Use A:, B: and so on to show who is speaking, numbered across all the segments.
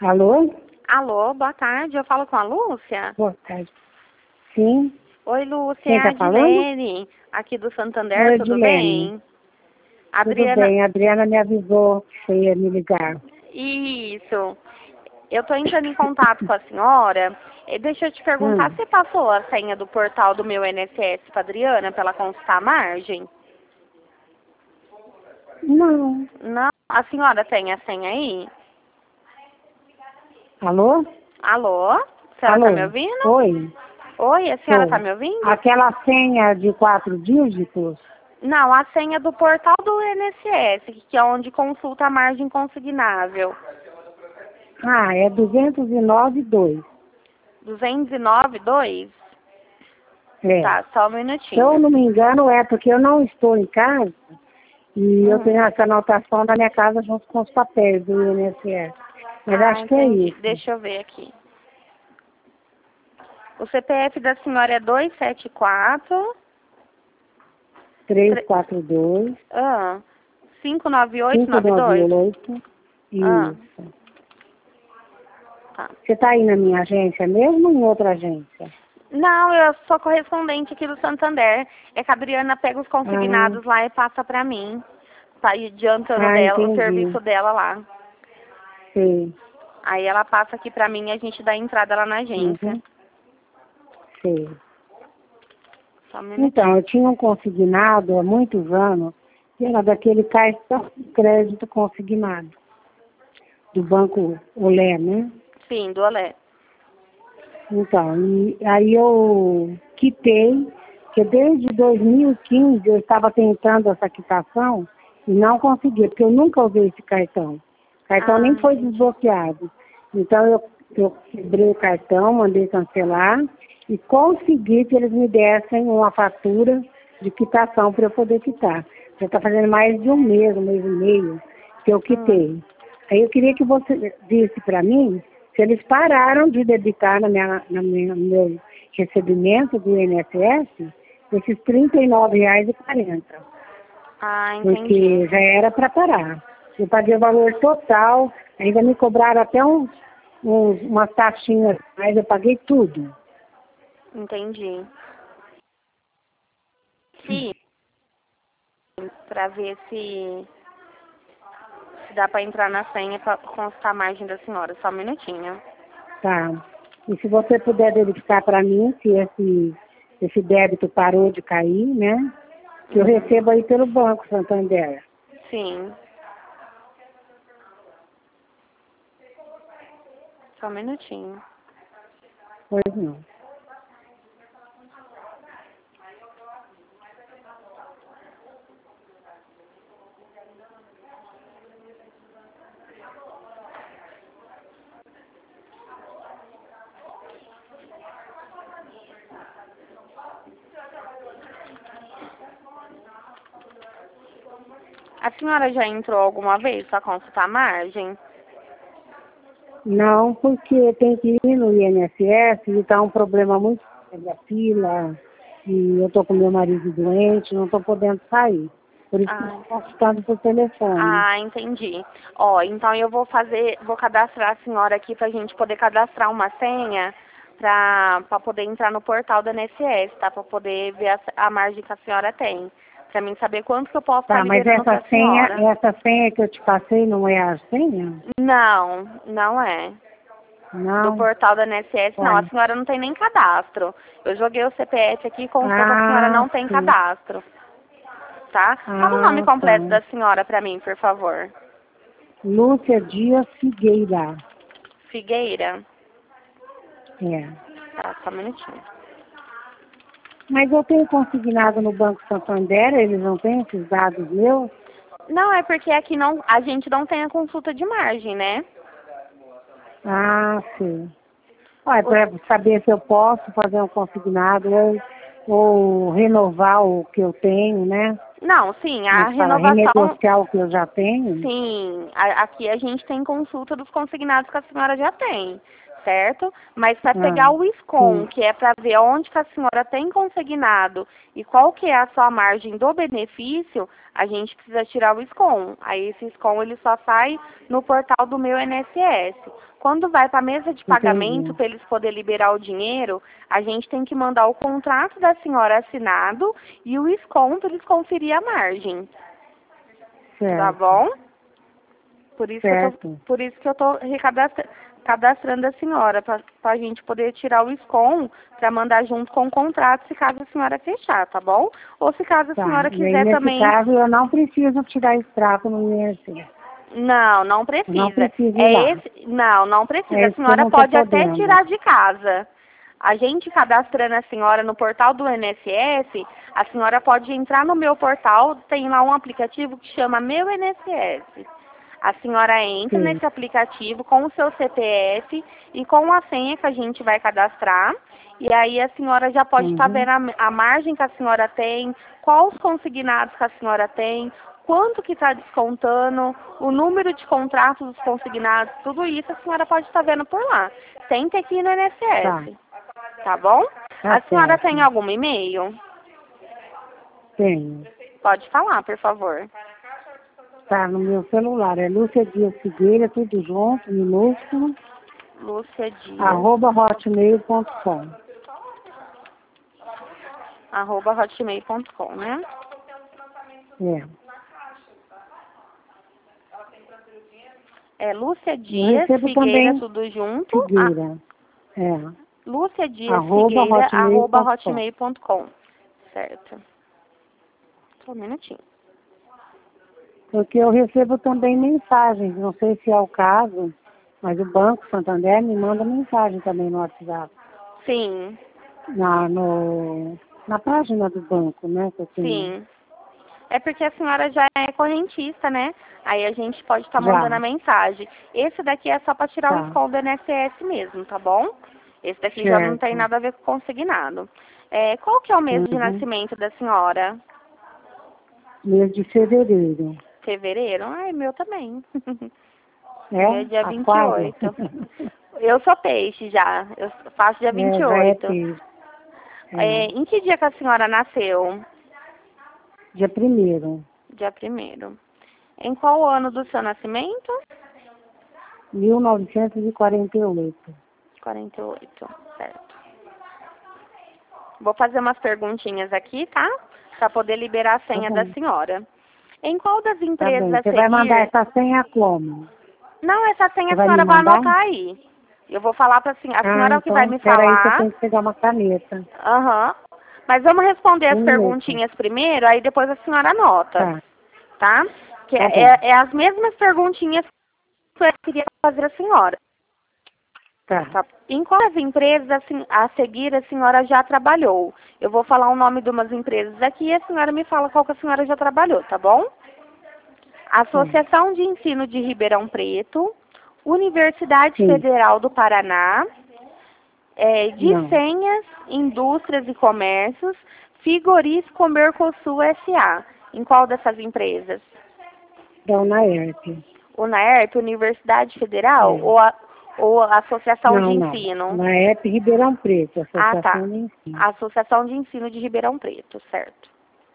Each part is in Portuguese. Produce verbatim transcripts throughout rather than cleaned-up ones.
A: Alô?
B: Alô, boa tarde. Eu falo com a Lúcia?
A: Boa tarde. Sim.
B: Oi, Lúcia.
A: Quem
B: É a
A: tá falando?
B: Adilene, aqui do Santander.
A: Oi,
B: Tudo
A: Adilene.
B: bem?
A: Tudo
B: Adriana...
A: bem. A Adriana me avisou que você ia me ligar.
B: Isso. Eu estou entrando em contato com a senhora. E deixa eu te perguntar,
A: Hum.
B: você passou a senha do portal do meu I N S S para Adriana para ela consultar a margem?
A: Não.
B: Não? A senhora tem a senha aí?
A: Alô?
B: Alô? A senhora
A: Alô?
B: está me ouvindo?
A: Oi.
B: Oi, a senhora está
A: Tô.
B: me ouvindo?
A: Aquela senha de quatro dígitos?
B: Não, a senha do portal do I N S S, que é onde consulta a margem consignável.
A: Ah, é duzentos e nove dois.
B: duzentos e nove, dois?
A: É.
B: Tá, só um
A: Se eu
B: minutinho.
A: não me engano, é porque eu não estou em casa e eu
B: Hum.
A: tenho essa anotação da minha casa junto com os papéis do I N S S. Mas
B: Ah,
A: acho que é
B: entendi.
A: isso.
B: Deixa eu ver aqui. O C P F da senhora é dois sete quatro...
A: três quatro dois,
B: Ah, cinco nove oito
A: cinco
B: nove
A: nove
B: dois?
A: oito.
B: Ah,
A: Isso.
B: tá.
A: Você está aí na minha agência mesmo ou em outra agência?
B: Não, eu sou correspondente aqui do Santander. É que a Adriana pega os
A: Ah,
B: consignados lá e passa pra mim. Tá adiantando
A: ah,
B: dela, o
A: entendi.
B: serviço dela lá.
A: Sei.
B: Aí ela passa aqui pra mim e a gente dá entrada lá na agência.
A: Uhum. Sei.
B: Só um
A: Então,
B: minutinho.
A: eu tinha um consignado há muitos anos, que era daquele cartão de crédito consignado, do Banco Olé, né?
B: Sim, do Olé.
A: Então, e aí eu quitei, porque desde dois mil e quinze eu estava tentando essa quitação e não consegui, porque eu nunca usei esse cartão. O cartão
B: Ah,
A: nem foi
B: entendi.
A: desbloqueado. Então eu, eu quebrei o cartão, mandei cancelar e consegui que eles me dessem uma fatura de quitação para eu poder quitar. Já está fazendo mais de um mês, um mês e meio que eu
B: Hum.
A: quitei. Aí eu queria que você disse para mim se eles pararam de debitar na minha, na minha, no meu recebimento do I N S S esses trinta e nove reais e quarenta centavos,
B: Ah, entendi.
A: porque já era para parar. Eu paguei o valor total, ainda me cobraram até uns, uns, umas taxinhas, mas eu paguei tudo.
B: Entendi. Sim, pra ver se, se dá pra entrar na senha pra constar a margem da senhora. Só um minutinho.
A: Tá. E se você puder verificar para mim se esse, esse débito parou de cair, né? Que eu
B: Uhum.
A: recebo aí pelo Banco Santander.
B: Sim. Só um minutinho.
A: Pois não.
B: A senhora já entrou alguma vez pra consultar a margem?
A: Não, porque tem que ir no I N S S e está um problema muito sério da fila, e eu estou com meu marido doente, não estou podendo sair. Por isso que
B: Ah,
A: estou consultando por telefone.
B: ah, entendi. Ó, então eu vou fazer, vou cadastrar a senhora aqui pra gente poder cadastrar uma senha pra, pra poder entrar no portal da I N S S, tá? Pra poder ver a, a margem que a senhora tem. Pra mim saber quanto que eu posso estar
A: Tá, mas
B: liberando
A: essa
B: pra
A: senha,
B: senhora.
A: essa senha que eu te passei não é a senha?
B: Não, não é. Do
A: Não?
B: portal da I N S S, não. A
A: Ué.
B: senhora não tem nem cadastro. Eu joguei o C P F aqui e constou que a senhora
A: Ah,
B: não tem
A: sim.
B: cadastro, tá? Fala o nome
A: Ah, tá.
B: completo da senhora pra mim, por favor.
A: Lúcia Dias Figueira.
B: Figueira?
A: É.
B: Tá, só um minutinho.
A: Mas eu tenho consignado no Banco Santander, eles não têm esses dados meus?
B: Não, é porque aqui não, a gente não tem a consulta de margem, né?
A: Ah, sim. Olha,
B: O-
A: para saber se eu posso fazer um consignado ou, ou renovar o que eu tenho, né?
B: Não, sim,
A: Como é
B: a
A: que fala?
B: renovação,
A: Renegociar o que eu já tenho.
B: sim, a- aqui a gente tem consulta dos consignados que a senhora já tem. certo? Mas para
A: Ah,
B: pegar o SCOM,
A: sim.
B: que é para ver onde que a senhora tem consignado e qual que é a sua margem do benefício, a gente precisa tirar o SCOM. Aí esse SCOM ele só sai no portal do Meu I N S S. Quando vai para a mesa de pagamento,
A: Entendi.
B: para eles poderem liberar o dinheiro, a gente tem que mandar o contrato da senhora assinado e o SCOM para eles conferir a margem. Tá
A: Certo.
B: bom? Por isso que eu tô,
A: Certo.
B: por isso que eu tô recadastra- cadastrando a senhora, para a gente poder tirar o SCOM para mandar junto com o contrato, se caso a senhora fechar, tá bom? Ou se caso a
A: Tá.
B: senhora
A: E aí,
B: quiser
A: nesse
B: também.
A: caso, eu não preciso tirar extrato no I N S S.
B: Não, não
A: Eu não
B: precisa.
A: preciso ir
B: É
A: lá.
B: esse, não, não precisa.
A: É
B: A
A: isso que eu
B: senhora
A: não estou
B: pode até
A: podendo.
B: tirar de casa. A gente cadastrando a senhora no portal do I N S S, a senhora pode entrar no meu portal, tem lá um aplicativo que chama Meu I N S S. A senhora entra
A: Sim.
B: nesse aplicativo com o seu C P F e com a senha que a gente vai cadastrar. E aí a senhora já pode estar
A: Uhum.
B: vendo a, a margem que a senhora tem, quais os consignados que a senhora tem, quanto que está descontando, o número de contratos dos consignados, tudo isso a senhora pode estar vendo por lá. Sem ter que ir no I N S
A: Tá.
B: S. Tá bom?
A: Tá
B: A senhora
A: certo.
B: tem algum e-mail?
A: Tenho.
B: Pode falar, por favor.
A: Tá no meu celular. É Lúcia Dias Figueira, tudo junto, minúsculo,
B: Lúcia Dias,
A: arroba hotmail ponto com.
B: arroba hotmail ponto com, né?
A: É.
B: É Lúcia
A: Eu
B: Dias
A: recebo
B: Figueira,
A: também
B: tudo junto. Ah,
A: Figueira. É.
B: Lúcia Dias
A: Arroba
B: Figueira,
A: hotmail
B: arroba
A: ponto com.
B: hotmail ponto com. Certo. Só um minutinho.
A: Porque eu recebo também mensagens, não sei se é o caso, mas o Banco Santander me manda mensagem também no WhatsApp.
B: Sim,
A: Na, no, na página do banco, né, que eu tenho.
B: sim. É porque a senhora já é correntista, né? Aí a gente pode estar
A: Já,
B: mandando a mensagem. Esse daqui é só para tirar o
A: tá.
B: escol do I N S S mesmo, tá bom? Esse daqui já não tem
A: Certo.
B: nada a ver com consignado. É, qual que é o mês de
A: Uhum.
B: nascimento da senhora?
A: Mês de fevereiro.
B: Fevereiro? Ai, meu também. Meu é
A: É?
B: dia vinte e
A: Aquário?
B: oito. Eu sou peixe já. Eu faço dia vinte
A: É,
B: e
A: já é
B: oito.
A: peixe.
B: É,
A: É.
B: em que dia que a senhora nasceu?
A: Dia primeiro.
B: Dia primeiro. Em qual ano do seu nascimento?
A: mil novecentos e quarenta e oito.
B: quarenta e oito, certo. Vou fazer umas perguntinhas aqui, tá? Para poder liberar a
A: Tá
B: senha da
A: bom.
B: senhora. Em qual das
A: Tá
B: empresas
A: bem.
B: a
A: Você vai mandar
B: seguir...
A: essa senha como?
B: Não, essa senha
A: Você
B: a
A: vai me
B: senhora vai
A: mandar?
B: anotar aí. Eu vou falar para a senhora. A
A: Ah,
B: senhora é o que vai
A: então,
B: me
A: peraí que eu
B: falar.
A: tenho que pegar uma caneta.
B: Aham. Mas vamos responder as
A: Um minuto.
B: perguntinhas primeiro, aí depois a senhora anota,
A: Tá,
B: tá? Que
A: tá
B: é,
A: bom.
B: é as mesmas perguntinhas que eu queria fazer a senhora.
A: Tá.
B: Tá? Em quais empresas assim, a seguir a senhora já trabalhou? Eu vou falar o nome de umas empresas aqui e a senhora me fala qual que a senhora já trabalhou, tá bom? Associação de Ensino de Ribeirão Preto, Universidade
A: Sim.
B: Federal do Paraná, é,
A: Não.
B: Difenhas, Indústrias e Comércios, Frigorífico Mercosul S A. Em qual dessas empresas?
A: Da UNAERP.
B: O UNAERP, Universidade Federal
A: É.
B: ou a, ou a Associação de
A: Não, não.
B: Ensino?
A: UNAERP Ribeirão Preto,
B: Ah, tá.
A: Associação de Ensino.
B: A Associação de Ensino de Ribeirão Preto, certo.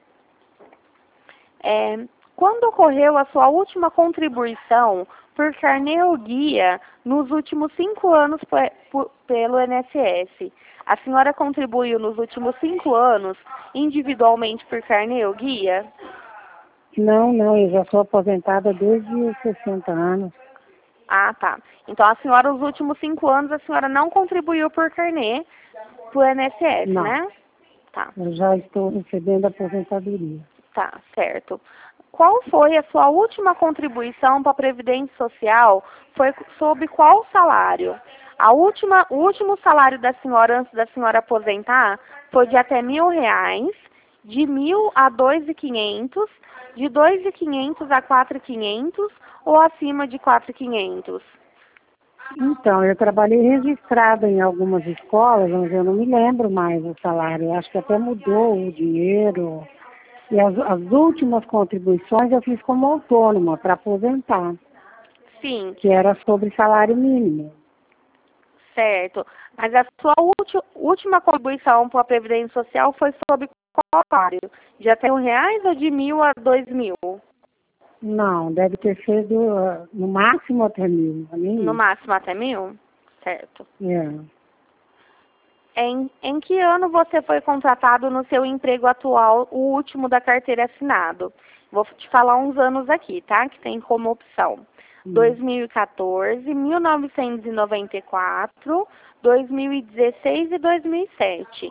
B: É, quando ocorreu a sua última contribuição por carnê ou guia nos últimos cinco anos pe- pu- pelo I N S S? A senhora contribuiu nos últimos cinco anos individualmente por carnê ou guia?
A: Não, não, eu já sou aposentada desde os sessenta anos.
B: Ah, tá. Então a senhora, nos últimos cinco anos, a senhora não contribuiu por carnê pro I N S S,
A: Não.
B: né? Tá.
A: Eu já estou recebendo aposentadoria.
B: Tá, certo. Qual foi a sua última contribuição para a Previdência Social? Foi sob qual salário? A última, o último salário da senhora antes da senhora aposentar foi de até mil reais, de mil a dois mil e quinhentos, de dois mil e quinhentos a quatro mil e quinhentos ou acima de quatro mil e quinhentos?
A: Então, eu trabalhei registrada em algumas escolas, mas eu não me lembro mais o salário. Eu acho que até mudou o dinheiro. E as, as últimas contribuições eu fiz como autônoma para aposentar,
B: Sim,
A: que era sobre salário mínimo.
B: Certo. Mas a sua ulti- última contribuição para a Previdência Social foi sobre qual salário? De até um reais ou de mil a dois mil?
A: Não, deve ter sido ah, no máximo até mil. Nem
B: No
A: isso.
B: máximo até mil? Certo.
A: É.
B: Em, em que ano você foi contratado no seu emprego atual, o último da carteira assinado? Vou te falar uns anos aqui, tá? Que tem como opção.
A: Hum.
B: dois mil e quatorze, mil novecentos e noventa e quatro, dois mil e dezesseis e dois mil e sete.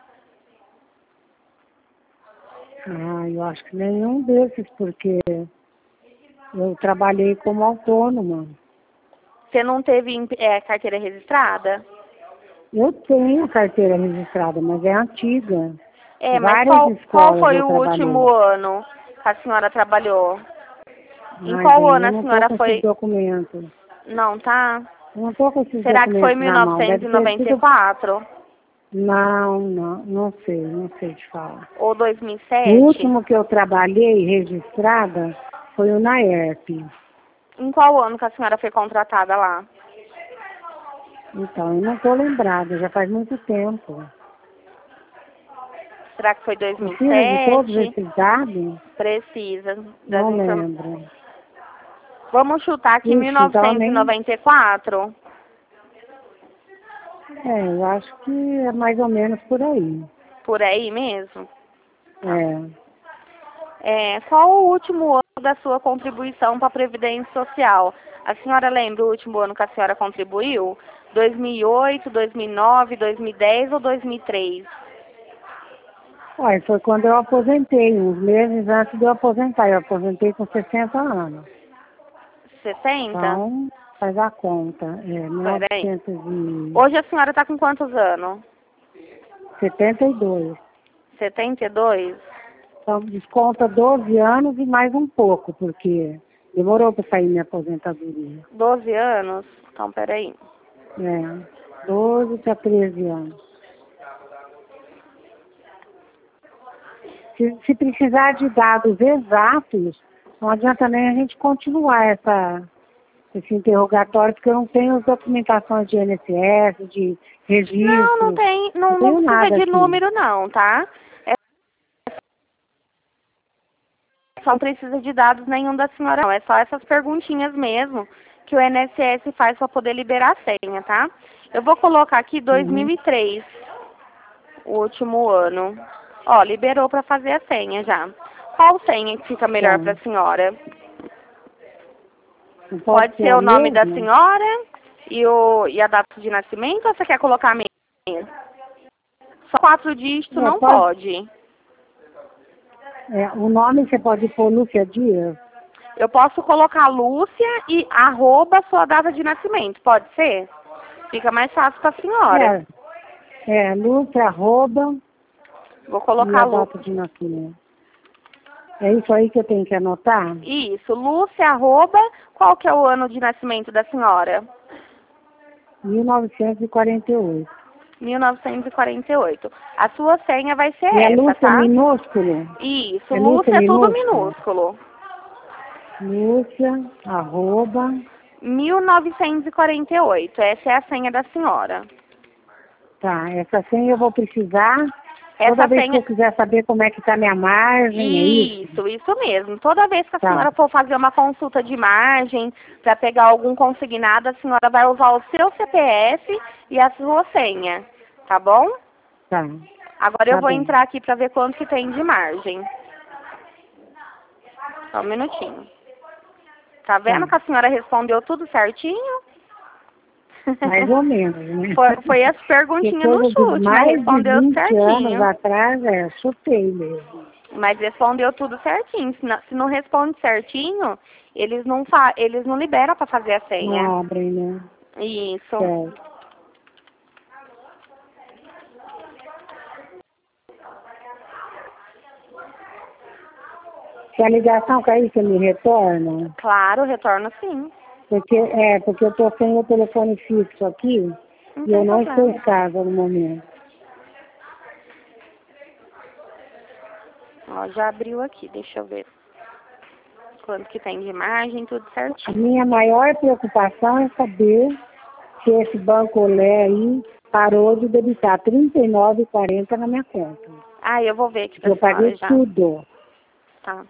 A: Ah, eu acho que nenhum desses, porque eu trabalhei como autônoma.
B: Você não teve em- é, carteira registrada?
A: Eu tenho carteira registrada, mas é antiga.
B: É, mas
A: Várias
B: qual, qual
A: escolas
B: foi
A: eu
B: o
A: trabalhei.
B: último ano que a senhora trabalhou? Em
A: Ai,
B: qual
A: bem,
B: ano
A: eu
B: a
A: não estou
B: senhora
A: com esses
B: foi?
A: documentos.
B: Não, tá?
A: Eu não estou com esses
B: Será que foi
A: documentos
B: mil
A: na mão.
B: novecentos
A: Deve
B: e
A: ter
B: noventa e
A: sido...
B: quatro
A: Não, não, não sei, não sei te falar.
B: ou dois mil e
A: O
B: sete?
A: último que eu trabalhei registrada foi o NAERP.
B: Em qual ano que a senhora foi contratada lá?
A: Então, eu não estou lembrada, já faz muito tempo.
B: Será que foi
A: Precisa de todos
B: dois mil e sete?
A: esses dados?
B: Precisa das
A: Não
B: informações.
A: lembro.
B: Vamos chutar aqui
A: Ixi, então nem...
B: mil novecentos e noventa e quatro?
A: É, eu acho que é mais ou menos por aí.
B: Por aí mesmo?
A: É.
B: É, qual o último ano da sua contribuição para a Previdência Social? A senhora lembra o último ano que a senhora contribuiu? dois mil e oito, dois mil e nove, dois mil e dez ou dois mil e três?
A: Olha, foi quando eu aposentei, uns meses antes de eu aposentar. Eu aposentei com sessenta anos.
B: sessenta?
A: Então, faz a conta. É,
B: Peraí.
A: mil novecentos e
B: Hoje a senhora está com quantos anos?
A: setenta e dois.
B: setenta e dois?
A: Então, desconta doze anos e mais um pouco, porque demorou para sair minha aposentadoria.
B: doze anos? Então, peraí.
A: É, doze para treze anos. Se, se precisar de dados exatos, não adianta nem a gente continuar essa, esse interrogatório, porque eu não tenho as documentações de I N S S, de registro.
B: Não, não tem, não,
A: Não
B: não
A: tenho
B: precisa
A: nada
B: de
A: aqui.
B: número não, tá? É, só não precisa de dados nenhum da senhora não, é só essas perguntinhas mesmo que o I N S S faz para poder liberar a senha, tá? Eu vou colocar aqui dois mil e três, o último ano. Ó, liberou para fazer a senha já. Qual senha que fica melhor
A: Tá.
B: para a senhora?
A: Não pode
B: Pode
A: ser
B: ser
A: a
B: o nome da
A: mesma?
B: senhora e, o, e a data de nascimento ou você quer colocar a minha? Só quatro dígitos
A: É,
B: não
A: pode,
B: pode.
A: é, o nome você pode pôr Lúcia Dias?
B: Eu posso colocar Lúcia e arroba sua data de nascimento, pode ser? Fica mais fácil para a senhora.
A: É, é Lúcia, arroba,
B: Vou
A: e
B: colocar
A: a
B: Lu...
A: data de nascimento. É isso aí que eu tenho que anotar?
B: Isso, Lúcia, arroba, qual que é o ano de nascimento da senhora?
A: mil novecentos e quarenta e oito.
B: mil novecentos e quarenta e oito. A sua senha vai ser
A: E é
B: essa,
A: Lúcia
B: tá?
A: minúsculo?
B: Isso,
A: É Lúcia
B: Lúcia é tudo
A: minúsculo?
B: minúsculo.
A: Lúcia, arroba,
B: mil novecentos e quarenta e oito, essa é a senha da senhora.
A: tá, essa senha eu vou precisar toda
B: Essa
A: vez que
B: senha...
A: eu quiser saber como é que está minha margem, é isso?
B: Isso, isso mesmo. Toda vez que a
A: Tá,
B: senhora for fazer uma consulta de margem, para pegar algum consignado, a senhora vai usar o seu C P F e a sua senha, tá bom?
A: tá,
B: Agora eu
A: tá
B: vou
A: bem.
B: entrar aqui para ver quanto que tem de margem. Só um minutinho. Tá vendo
A: Tá.
B: que a senhora respondeu tudo certinho?
A: Mais ou menos, né?
B: Foi, foi as
A: Porque
B: perguntinhas no
A: coisa de
B: chute, mas
A: mais de
B: respondeu
A: vinte anos
B: certinho.
A: atrás, é, chutei mesmo.
B: Mas respondeu tudo certinho. Se não, se não responde certinho, eles não, fa eles não liberam para fazer a senha.
A: Não abrem, né?
B: Isso.
A: Certo. Se a ligação cair, você me retorna?
B: Claro, retorno sim.
A: Porque, é, porque eu estou sem o telefone fixo aqui
B: Não
A: e eu
B: tem
A: não estou em
B: problema.
A: casa no momento.
B: Ó, já abriu aqui, deixa eu ver. Quanto que tem de margem, tudo
A: A
B: certinho.
A: minha maior preocupação é saber que esse Banco Olé aí parou de debitar trinta e nove reais e quarenta centavos na minha conta.
B: Ah, eu vou ver aqui pra
A: Eu paguei
B: já.
A: tudo.
B: Tá.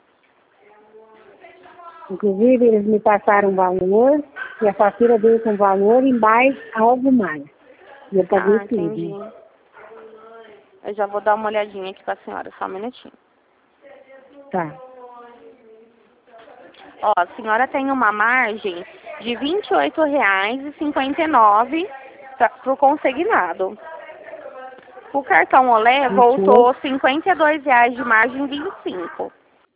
A: Inclusive, eles me passaram um valor e a fatura veio com valor e mais algo mais. E eu paguei
B: Ah, entendi.
A: tudo.
B: Eu já vou dar uma olhadinha aqui pra senhora, só um minutinho.
A: Tá.
B: Ó, a senhora tem uma margem de vinte e oito reais e cinquenta e nove centavos para o consignado. O cartão Olé voltou cinquenta e dois reais de margem vinte e cinco.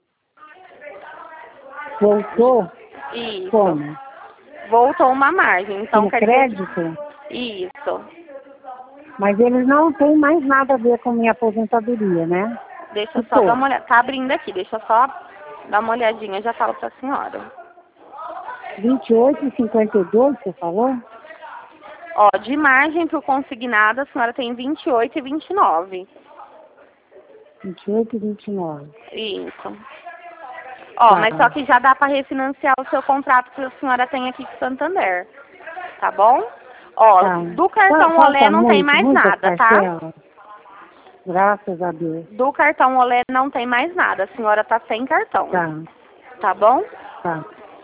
A: Voltou?
B: Isso.
A: Como?
B: Voltou uma margem. Então,
A: Com
B: quer
A: crédito?
B: dizer... Isso.
A: Mas eles não têm mais nada a ver com minha aposentadoria, né?
B: Deixa eu só dar uma olhada. Tá abrindo aqui, deixa eu só dar uma olhadinha, já falo pra senhora.
A: vinte e oito e cinquenta e dois, você falou?
B: Ó, de margem pro consignado, a senhora tem vinte e oito e vinte e nove.
A: vinte e oito e vinte e nove.
B: Isso. Ó,
A: Tá.
B: mas só que já dá para refinanciar o seu contrato que a senhora tem aqui com Santander. Tá bom? Ó,
A: Tá.
B: do cartão
A: Falta
B: Olé não
A: muito,
B: tem mais
A: muita
B: nada, tá?
A: parcela? Graças a Deus.
B: Do cartão Olé não tem mais nada. A senhora tá sem cartão.
A: Tá.
B: Tá bom?
A: Tá.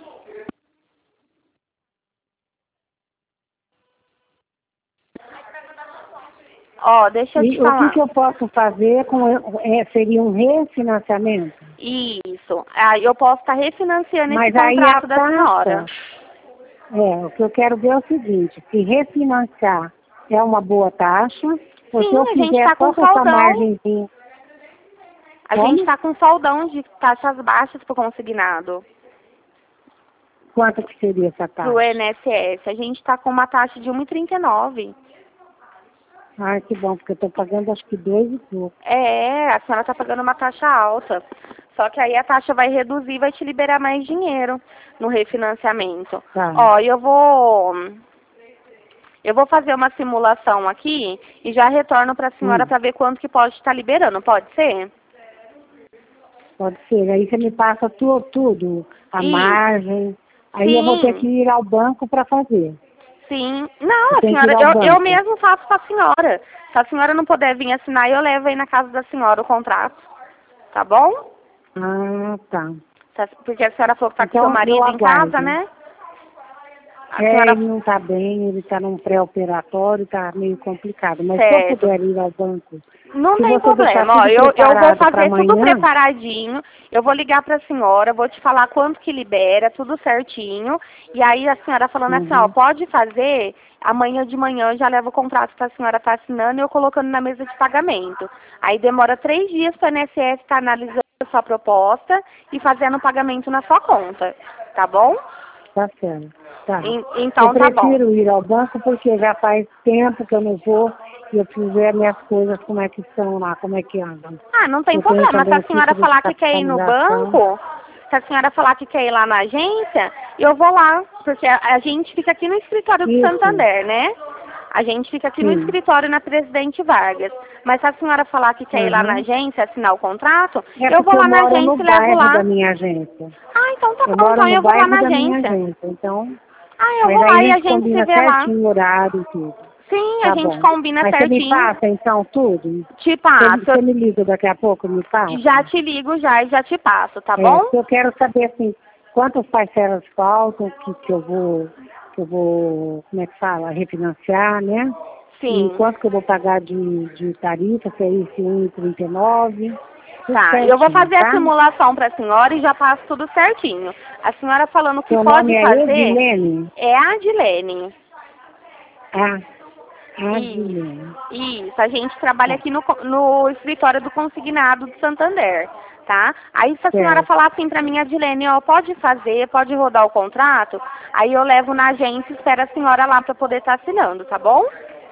B: Ó, deixa eu
A: E
B: te
A: o que,
B: falar.
A: que eu posso fazer com é, seria um refinanciamento?
B: Isso. Ah, eu posso estar refinanciando
A: Mas
B: esse
A: aí a
B: contrato da senhora.
A: taxa, é, o que eu quero ver é o seguinte, se refinanciar é uma boa taxa, ou se
B: Sim,
A: eu
B: a gente
A: fizer
B: tá
A: só
B: com
A: com essa
B: soldão.
A: margenzinha.
B: A
A: Como?
B: gente tá com soldão de taxas baixas pro consignado.
A: Quanto que seria essa taxa?
B: Pro I N S S. A gente tá com uma taxa de um e trinta e nove.
A: Ah, que bom, porque eu estou pagando acho que dois e pouco.
B: É, a senhora tá pagando uma taxa alta. Só que aí a taxa vai reduzir e vai te liberar mais dinheiro no refinanciamento.
A: Tá.
B: Ó, eu vou... Eu vou fazer uma simulação aqui e já retorno pra senhora
A: Hum.
B: pra ver quanto que pode estar liberando. Pode ser?
A: Pode ser. Aí você me passa tu, tudo, a
B: Isso.
A: margem. Aí
B: Sim.
A: eu vou ter que ir ao banco para fazer.
B: Sim. Não,
A: Eu
B: a
A: tenho que
B: senhora,
A: ir ao
B: eu, eu
A: banco.
B: mesmo faço com a senhora. Se a senhora não puder vir assinar, eu levo aí na casa da senhora o contrato. Tá bom?
A: Ah, tá.
B: Porque a senhora falou que tá com
A: Então,
B: seu marido
A: eu
B: em casa,
A: aguardo.
B: né? A
A: É,
B: senhora...
A: ele não está bem, ele está num pré-operatório, está meio complicado. Mas se eu
B: Certo.
A: puder ir ao banco,
B: Não
A: se
B: tem
A: você deixar
B: problema, ó,
A: tudo
B: eu, eu vou
A: preparado para
B: fazer tudo
A: amanhã,
B: preparadinho, eu vou ligar pra senhora, vou te falar quanto que libera, tudo certinho, e aí a senhora falando assim, ó,
A: uhum.
B: pode fazer, amanhã de manhã eu já levo o contrato que a senhora tá assinando e eu colocando na mesa de pagamento. Aí demora três dias para o I N S S estar analisando a sua proposta e fazendo o pagamento na sua conta, tá bom?
A: Tá certo. Tá.
B: En- então
A: Eu
B: tá bom.
A: prefiro ir ao banco porque já faz tempo que eu não vou e eu preciso ver minhas coisas, como é que estão lá, como é que andam.
B: Ah, não tem
A: Eu tenho
B: problema. Se
A: também
B: a
A: o
B: senhora
A: título de
B: falar que quer ir no
A: capitalização.
B: banco, se a senhora falar que quer ir lá na agência, eu vou lá, porque a, a gente fica aqui no escritório do
A: Isso.
B: Santander, né? A gente fica aqui no
A: Sim.
B: escritório na Presidente Vargas. Mas se a senhora falar que quer ir lá na
A: Uhum.
B: agência assinar o contrato,
A: É
B: eu vou
A: porque
B: lá
A: eu
B: na
A: moro
B: agência
A: no
B: e levo
A: bairro
B: lá.
A: da minha agência.
B: Ah, então tá
A: Eu
B: bom,
A: moro
B: então
A: no
B: eu vou lá
A: bairro
B: na
A: da minha
B: agência.
A: agência, então...
B: Ah, eu
A: Mas
B: vou
A: aí
B: lá
A: a
B: e a
A: gente
B: gente se
A: combina
B: vê lá.
A: certinho o horário e tudo.
B: Sim, a
A: Tá
B: gente
A: bom.
B: combina
A: Mas você me
B: certinho.
A: passa, então, tudo?
B: Te
A: Você,
B: passo.
A: você me liga daqui a pouco, me passa?
B: Já te ligo já e já te passo, tá
A: É,
B: bom?
A: porque eu quero saber, assim, quantas parcelas faltam que, que eu vou, que eu vou, como é que fala, refinanciar, né? E
B: Sim.
A: quanto que eu vou pagar de, de tarifa, se é esse um e trinta e nove.
B: Tá, eu vou fazer a simulação para a senhora e já passo tudo certinho. A senhora falando o que
A: Seu
B: pode
A: nome é
B: fazer
A: Edilene?
B: é a Adilene.
A: Ah,
B: Isso,
A: Adilene.
B: isso. A gente trabalha aqui no, no escritório do consignado de Santander, tá? Aí se a senhora
A: Certo.
B: falar assim para mim, Adilene, ó, pode fazer, pode rodar o contrato, aí eu levo na agência e espero a senhora lá para poder estar assinando, tá bom?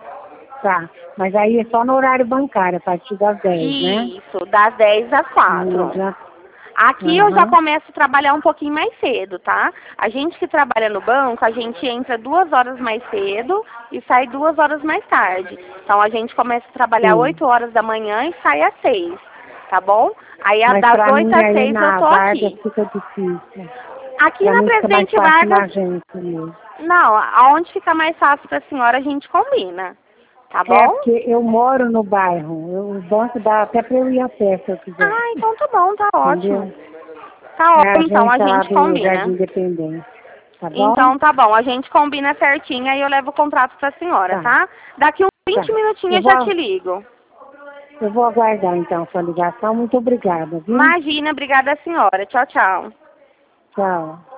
A: Tá, mas aí é só no horário bancário, a partir das dez, né?
B: Isso, das dez às
A: Eu
B: quatro.
A: já...
B: Aqui
A: Uhum.
B: eu já começo a trabalhar um pouquinho mais cedo, tá? A gente que trabalha no banco, a gente entra duas horas mais cedo e sai duas horas mais tarde. Então a gente começa a trabalhar
A: Sim.
B: oito horas da manhã e sai às seis, tá bom? Aí
A: Mas
B: das
A: pra
B: oito
A: mim
B: às
A: aí
B: seis eu
A: na
B: tô
A: Vargas
B: aqui.
A: fica difícil.
B: Aqui
A: Pra
B: na
A: mim fica mais
B: Presidente
A: fácil na
B: Vargas,
A: gente mesmo.
B: não, aonde fica mais fácil pra senhora a gente combina, tá
A: É,
B: bom?
A: porque eu moro no bairro. Eu, o banco dá até pra eu ir a pé se eu quiser.
B: Ah, então tá bom, tá ótimo.
A: Entendeu?
B: Tá
A: É a
B: ótimo, então a
A: agência lá
B: gente
A: do Jardim
B: combina.
A: Independente. Tá bom?
B: Então tá bom, a gente combina certinho e eu levo o contrato pra senhora,
A: Tá,
B: tá? Daqui uns vinte
A: tá. Eu
B: minutinhos eu já te
A: vou,
B: ligo.
A: eu vou aguardar então a sua ligação. Muito obrigada, viu?
B: Imagina, obrigada senhora. Tchau, tchau.
A: Tchau.